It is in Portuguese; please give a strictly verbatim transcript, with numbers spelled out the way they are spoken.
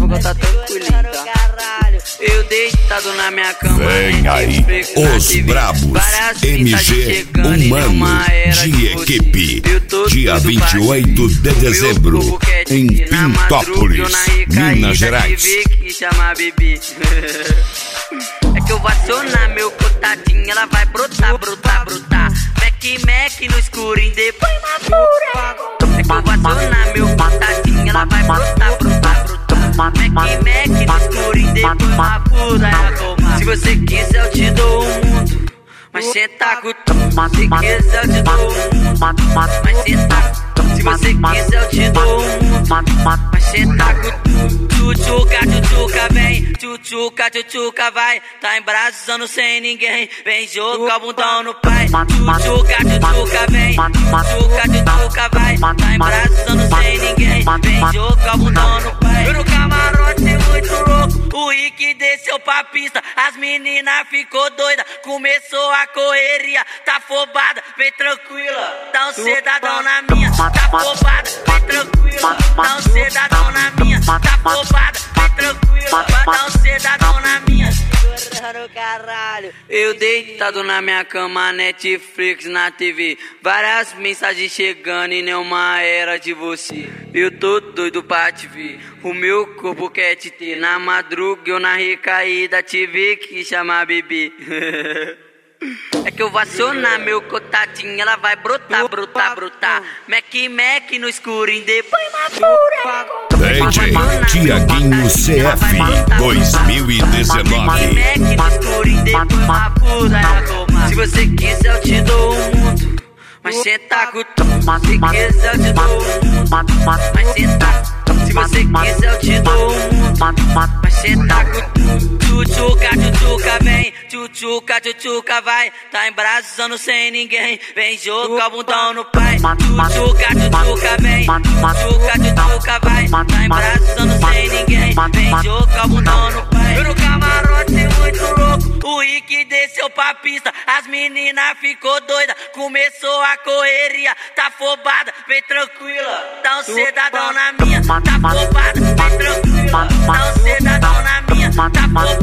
droga, tá tranquilinho, tá? Eu deitado na minha cama. Vem aí, os brabos, M G Humano de equipe. Dia vinte e oito de dezembro, em Pintópolis, Minas Gerais. É que eu vou acionar meu cotadinho, ela vai brotar, brotar, brotar. Mac, Mac no escurinho, depois na pura. É que eu vou acionar meu cotadinho, ela vai brotar, brotar, brotar. Mac, Mac no escurinho, depois na pura. Se você quiser eu te dou o mundo, mas cê tá com tudo. Se quiser eu te dou o mundo, mas cê tá. Se você quiser eu te dou o mundo, mas cê tá com tudo. Tchutchuca, tchutchuca, vem, tchutchuca, tchutchuca, vai. Tá embraçando sem ninguém, vem jogar o bundão no pai. Tchutchuca, tchutchuca, vem, tchutchuca, tchutchuca, vai. Tá embraçando sem ninguém, vem jogar o bundão no pai. Eu no camarote muito louco, o Rick desceu pra pista. As meninas ficou doida, começou a correria. Tá afobada, vem tranquila, dá um cedadão na minha. Tá afobada, vem tranquila, dá um cedadão na minha. Tá afobada, vem tranquila, vai dar um cedadão na minha. Caralho. Eu deitado na minha cama, Netflix na T V. Várias mensagens chegando e nenhuma era de você. Eu tô doido pra te ver, o meu corpo quer te ter. Na madruga eu na recaída tive que chamar bebê. É que eu vou acionar meu cotadinho, ela vai brotar, brotar, brotar. Mac, Mac no escurinho, depois na pura. D J Tiaguinho C F dois mil e dezenove. Mac, Mac no escurinho, depois na pura. Se você quiser eu te dou o mundo, mas cê tá com tudo. Se quiser eu te dou o mundo, mas cê tá. Se você quiser eu te dou o mundo, mas cê tá com tudo. Tchutchuca, tchutchuca, vem, tchutchuca, tchutchuca, vai. Tá embraçando sem ninguém, vem jogar o bundão no pai. Tchutchuca, tchutchuca, vem, tchutchuca, tchutchuca, vai. Tá embraçando sem ninguém, vem jogar o bundão no pai. Eu no camarote muito louco, o Rick desceu pra pista. As meninas ficou doida, começou a correria. Tá afobada, vem tranquila, dá um cedadão na minha. Tá afobada, vem tranquila, dá um cedadão na minha. Tá afobada.